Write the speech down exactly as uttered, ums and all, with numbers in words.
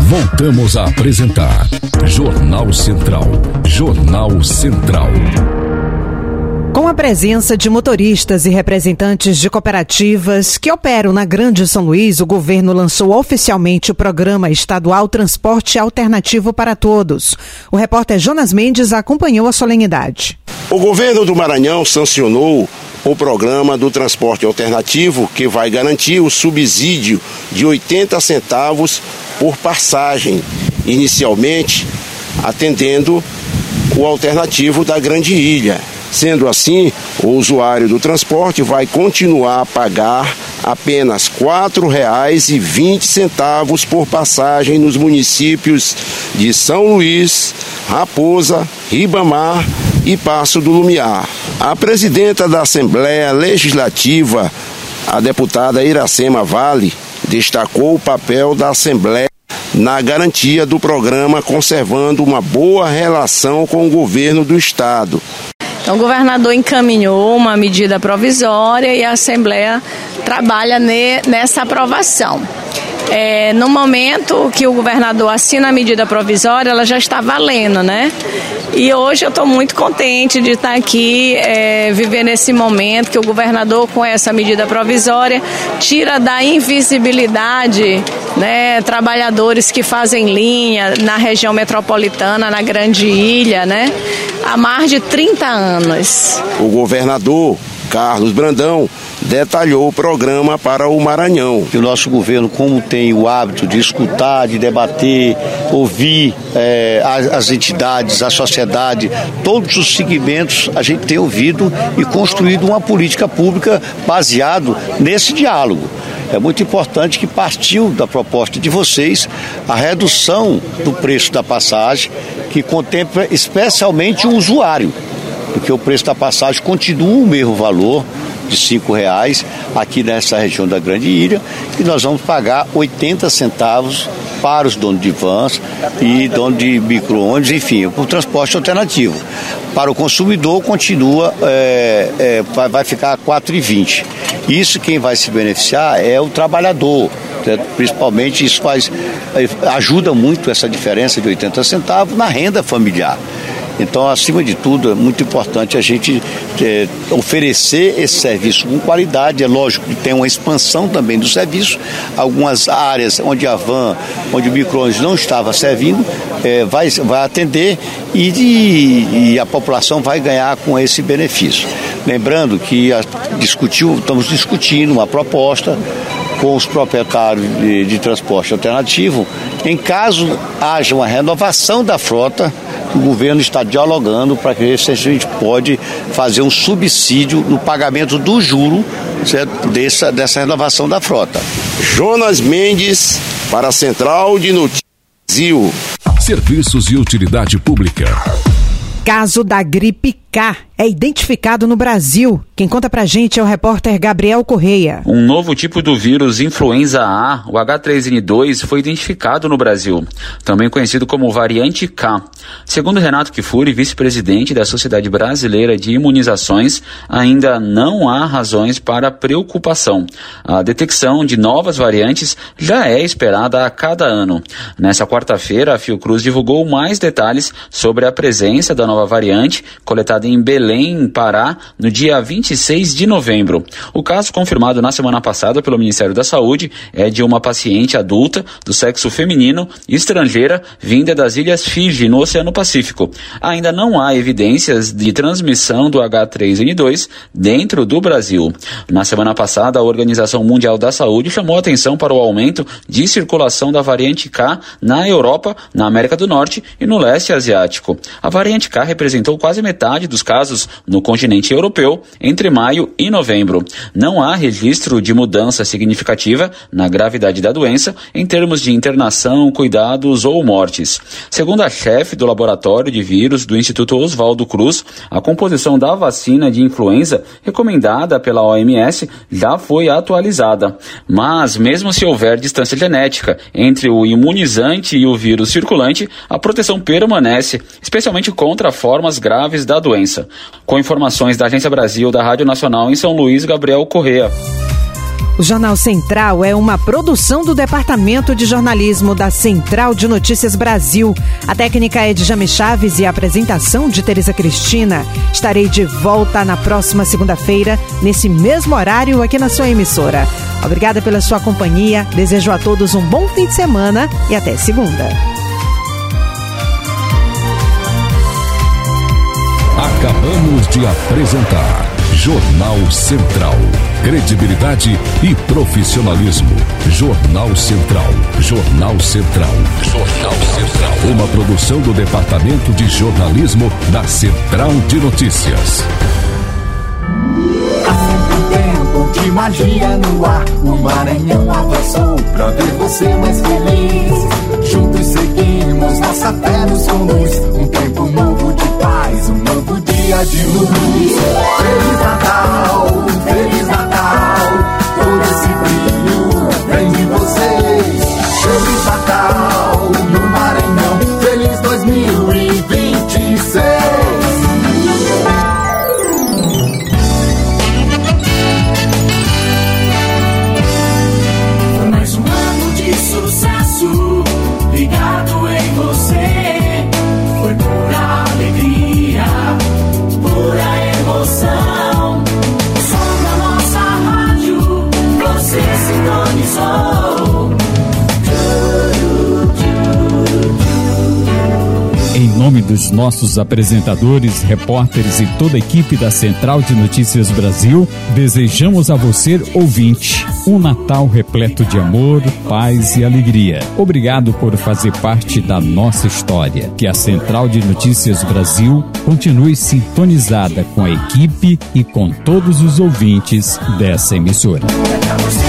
Voltamos a apresentar Jornal Central. Jornal Central. Com a presença de motoristas e representantes de cooperativas que operam na Grande São Luís, o governo lançou oficialmente o Programa Estadual Transporte Alternativo para Todos. O repórter Jonas Mendes acompanhou a solenidade. O governo do Maranhão sancionou o programa do transporte alternativo, que vai garantir o subsídio de oitenta centavos por passagem, inicialmente atendendo o alternativo da Grande Ilha. Sendo assim, o usuário do transporte vai continuar a pagar apenas quatro reais e vinte centavos por passagem nos municípios de São Luís, Raposa, Ribamar e Passo do Lumiar. A presidenta da Assembleia Legislativa, a deputada Iracema Vale, destacou o papel da Assembleia na garantia do programa, conservando uma boa relação com o governo do Estado. Então, o governador encaminhou uma medida provisória e a Assembleia trabalha ne, nessa aprovação. É, no momento que o governador assina a medida provisória, ela já está valendo, né? E hoje eu estou muito contente de estar aqui, é, vivendo esse momento que o governador, com essa medida provisória, tira da invisibilidade, né, trabalhadores que fazem linha na região metropolitana, na Grande Ilha, né, há mais de trinta anos. O governador Carlos Brandão detalhou o programa para o Maranhão. O nosso governo, como tem o hábito de escutar, de debater, ouvir é, as, as entidades, a sociedade, todos os segmentos, a gente tem ouvido e construído uma política pública baseado nesse diálogo. É muito importante que partiu da proposta de vocês a redução do preço da passagem, que contempla especialmente o usuário, porque o preço da passagem continua o mesmo valor de cinco reais aqui nessa região da Grande Ilha, e nós vamos pagar oitenta centavos para os donos de vans e donos de micro-ônibus, enfim, para o transporte alternativo. Para o consumidor continua, é, é, vai, vai ficar quatro reais e vinte centavos. Isso quem vai se beneficiar é o trabalhador, né? Principalmente isso faz, ajuda muito essa diferença de oitenta centavos na renda familiar. Então, acima de tudo, é muito importante a gente é, oferecer esse serviço com qualidade. É lógico que tem uma expansão também do serviço. Algumas áreas onde a van, onde o micro-ônibus não estava servindo, é, vai, vai atender e, e, e a população vai ganhar com esse benefício. Lembrando que a, discutiu, estamos discutindo uma proposta com os proprietários de, de transporte alternativo. Em caso haja uma renovação da frota, o governo está dialogando para que a gente pode fazer um subsídio no pagamento do juro, certo? Dessa, dessa renovação da frota. Jonas Mendes, para a Central de Notícias Brasil. Serviços e utilidade pública. Caso da gripe K é identificado no Brasil. Quem conta pra gente é o repórter Gabriel Correia. Um novo tipo do vírus influenza A, o H três N dois, foi identificado no Brasil, também conhecido como variante K. Segundo Renato Kifuri, vice-presidente da Sociedade Brasileira de Imunizações, ainda não há razões para preocupação. A detecção de novas variantes já é esperada a cada ano. Nessa quarta-feira, a Fiocruz divulgou mais detalhes sobre a presença da nova variante, coletada em Belém, Pará, no dia vinte e seis de novembro. O caso confirmado na semana passada pelo Ministério da Saúde é de uma paciente adulta do sexo feminino estrangeira vinda das Ilhas Fiji, no Oceano Pacífico. Ainda não há evidências de transmissão do H três N dois dentro do Brasil. Na semana passada, a Organização Mundial da Saúde chamou atenção para o aumento de circulação da variante K na Europa, na América do Norte e no leste asiático. A variante K representou quase metade dos casos no continente europeu entre maio e novembro. Não há registro de mudança significativa na gravidade da doença em termos de internação, cuidados ou mortes. Segundo a chefe do laboratório de vírus do Instituto Oswaldo Cruz, a composição da vacina de influenza recomendada pela O M S já foi atualizada. Mas, mesmo se houver distância genética entre o imunizante e o vírus circulante, a proteção permanece, especialmente contra formas graves da doença. Com informações da Agência Brasil da Rádio Nacional em São Luís, Gabriel Correia. O Jornal Central é uma produção do Departamento de Jornalismo da Central de Notícias Brasil. A técnica é de Jame Chaves e a apresentação de Tereza Cristina. Estarei de volta na próxima segunda-feira, nesse mesmo horário, aqui na sua emissora. Obrigada pela sua companhia, desejo a todos um bom fim de semana e até segunda. Acabamos de apresentar Jornal Central. Credibilidade e profissionalismo. Jornal Central. Jornal Central. Jornal Central. Uma produção do Departamento de Jornalismo da Central de Notícias. Tempo de magia no ar, o Maranhão avançou pra ver você mais feliz. Juntos seguimos, nossa fé nos conduz. Um tempo novo de paz, um novo dia de luz. Feliz Natal, Feliz Natal, todo esse brilho vem de vocês. Feliz Natal no Maranhão, feliz dois mil e vinte e seis. Sucesso ligado em você, foi pura alegria, pura emoção. O som da nossa rádio, você sintonizou. Em nome dos nossos apresentadores, repórteres e toda a equipe da Central de Notícias Brasil, desejamos a você, ouvinte, um Natal repleto de amor, paz e alegria. Obrigado por fazer parte da nossa história. Que a Central de Notícias Brasil continue sintonizada com a equipe e com todos os ouvintes dessa emissora.